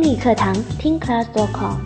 英语课堂听 class.com。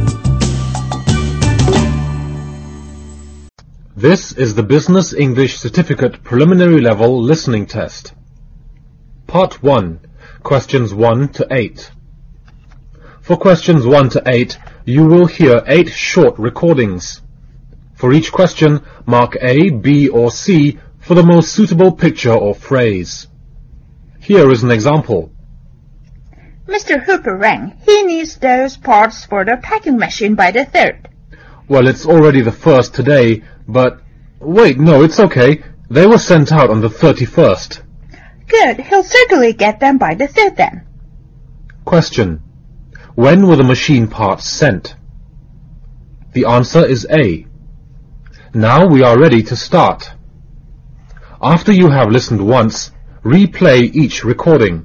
This is the Business English Certificate Preliminary Level Listening Test. Part 1, Questions 1 to 8. For questions 1 to 8, you will hear 8 short recordings. For each question, mark A, B, or C for the most suitable picture or phrase. Here is an example. Mr. Hooper rang. He needs those parts for the packing machine by the 3rd. Well, it's already the 1st today, but... Wait, no, it's okay. They were sent out on the 31st. Good. He'll certainly get them by the 3rd then. Question. When were the machine parts sent? The answer is A. Now we are ready to start. After you have listened once, replay each recording.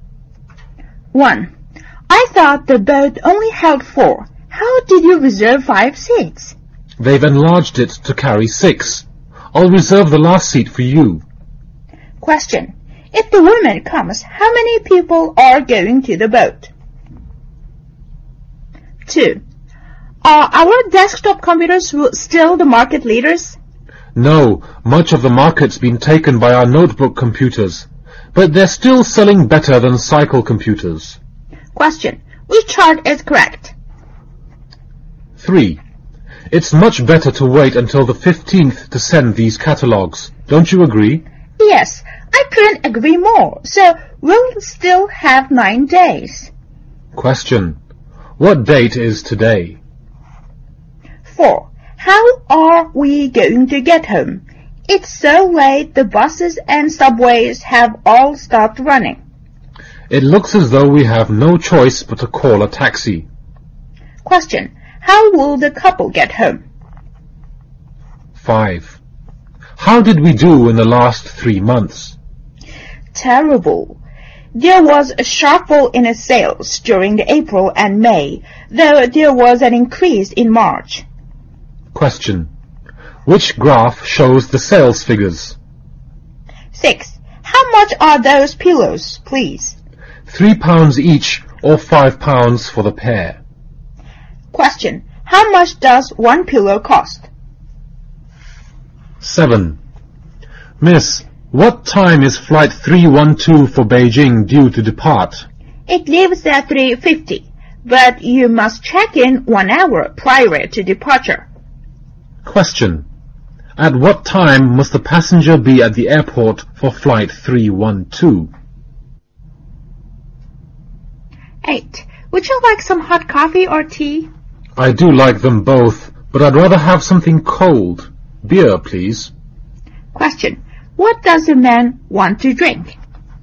1. I thought the boat only held 4. How did you reserve 5 seats? They've enlarged it to carry 6. I'll reserve the last seat for you. Question. If the woman comes, how many people are going to the boat? 2. Are our desktop computers still the market leaders? No, much of the market's been taken by our notebook computers, but they're still selling better than cycle computers. Question. Which chart is correct? 3. It's much better to wait until the 15th to send these catalogues. Don't you agree? Yes, I couldn't agree more. So we'll still have 9 days. Question. What date is today? 4. How are we going to get home? It's so late the buses and subways have all stopped running. It looks as though we have no choice but to call a taxi. Question. How will the couple get home? 5. How did we do in the last 3 months? Terrible. There was a sharp fall in sales during April and May, though there was an increase in March. Question. Which graph shows the sales figures? 6. How much are those pillows, please? £3 each or £5 for the pair. Question. How much does one pillow cost? 7. Miss, what time is flight 312 for Beijing due to depart? It leaves at 3:50, but you must check in 1 hour prior to departure. Question. At what time must the passenger be at the airport for flight 312? 8. Would you like some hot coffee or tea? I do like them both, but I'd rather have something cold. Beer, please. Question. What does the man want to drink?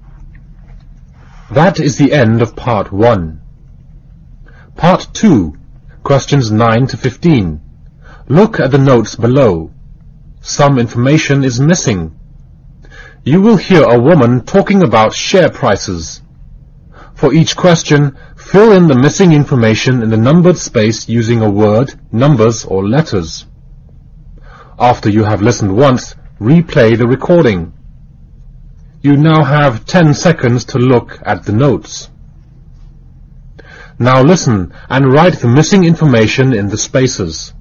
That is the end of Part 1. Part 2, Questions 9 to 15. Look at the notes below. Some information is missing. You will hear a woman talking about share prices. For each question, fill in the missing information in the numbered space using a word, numbers, or letters. After you have listened once, replay the recording. You now have 10 seconds to look at the notes. Now listen and write the missing information in the spaces.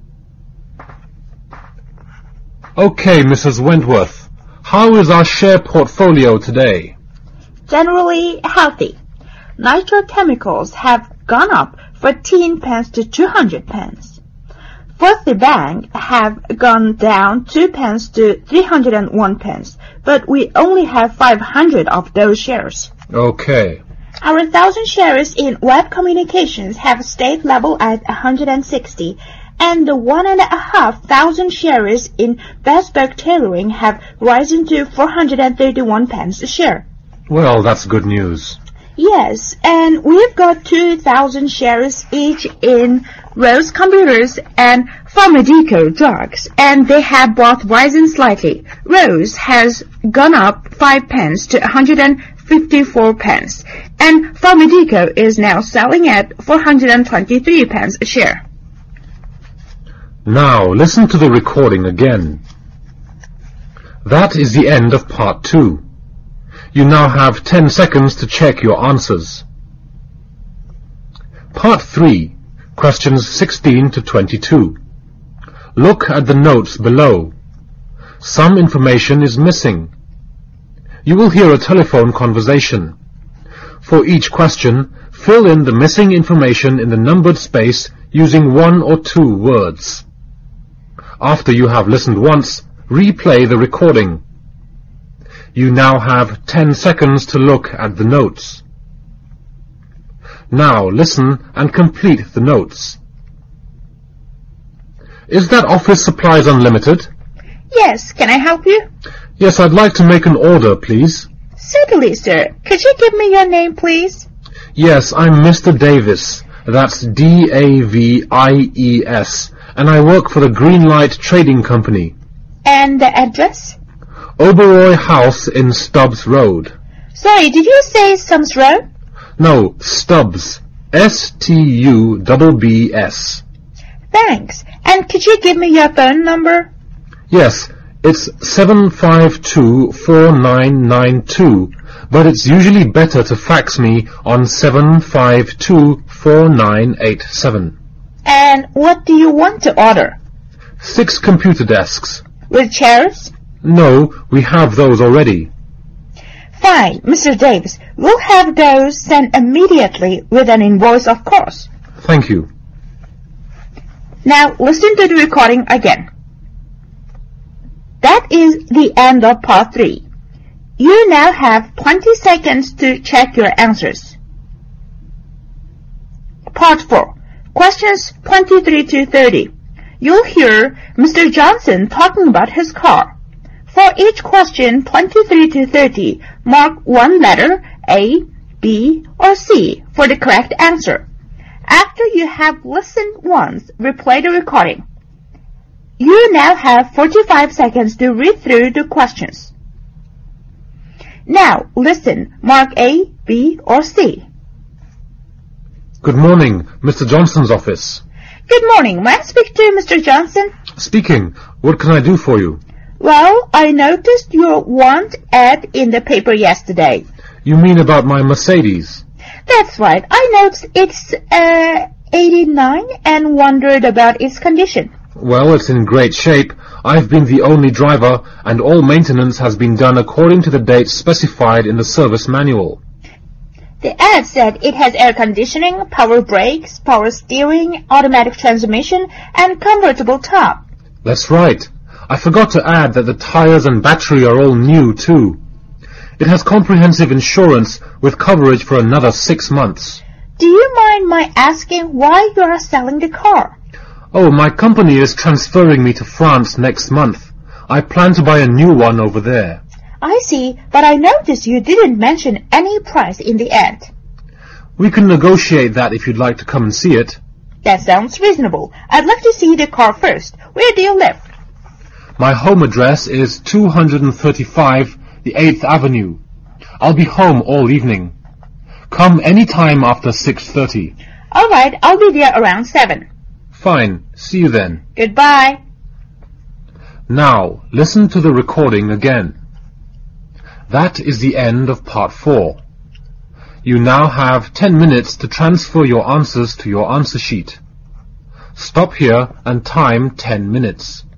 Okay, Mrs. Wentworth, how is our share portfolio today? Generally healthy. Nitrochemicals have gone up 14 pence to 200 pence. First Bank have gone down 2 pence to 301 pence, but we only have 500 of those shares. Okay. Our 1,000 shares in web communications have stayed level at 160, and the 1,500 shares in bespoke tailoring have risen to 431 pence a share. Well, that's good news. Yes, and we've got 2,000 shares each in Rose Computers and Pharmadeco Drugs, and they have both risen slightly. Rose has gone up 5 pence to 154 pence, and Pharmadeco is now selling at 423 pence a share. Now listen to the recording again. That is the end of Part 2. You now have 10 seconds to check your answers. Part 3, questions 16 to 22. Look at the notes below. Some information is missing. You will hear a telephone conversation. For each question, fill in the missing information in the numbered space using 1 or 2 words. After you have listened once, replay the recording. You now have 10 seconds to look at the notes. Now listen and complete the notes. Is that Office Supplies Unlimited? Yes, can I help you? Yes, I'd like to make an order, please. Certainly, sir. Could you give me your name, please? Yes, I'm Mr. Davis. That's D-A-V-I-E-S, and I work for the Greenlight Trading Company. And the address? Oberoi House in Stubbs Road. Sorry, did you say Sums Road? No, Stubbs. S-T-U-B-B-S. Thanks. And could you give me your phone number? Yes, it's 752-4992, but it's usually better to fax me on 752-4987. And what do you want to order? 6 computer desks. With chairs? No, we have those already. Fine, Mr. Davis. We'll have those sent immediately with an invoice, of course. Thank you. Now listen to the recording again. That is the end of part 3. You now have 20 seconds to check your answers. Part 4. Questions 23 to 30. You'll hear Mr. Johnson talking about his car. For each question 23 to 30, mark one letter, A, B, or C, for the correct answer. After you have listened once, replay the recording. You now have 45 seconds to read through the questions. Now, listen, mark A, B, or C. Good morning, Mr. Johnson's office. Good morning. May I speak to Mr. Johnson? Speaking. What can I do for you? Well, I noticed your want ad in the paper yesterday. You mean about my Mercedes? That's right. I noticed it's 89 and wondered about its condition. Well, it's in great shape. I've been the only driver, and all maintenance has been done according to the dates specified in the service manual. The ad said it has air conditioning, power brakes, power steering, automatic transmission, and convertible top. That's right. I forgot to add that the tires and battery are all new, too. It has comprehensive insurance with coverage for another 6 months. Do you mind my asking why you are selling the car? Oh, my company is transferring me to France next month. I plan to buy a new one over there. I see, but I noticed you didn't mention any price in the ad. We can negotiate that if you'd like to come and see it. That sounds reasonable. I'd like to see the car first. Where do you live? My home address is 235 the 8th Avenue. I'll be home all evening. Come any time after 6:30. All right, I'll be there around 7. Fine. See you then. Goodbye. Now, listen to the recording again. That is the end of part 4. You now have 10 minutes to transfer your answers to your answer sheet. Stop here and time 10 minutes.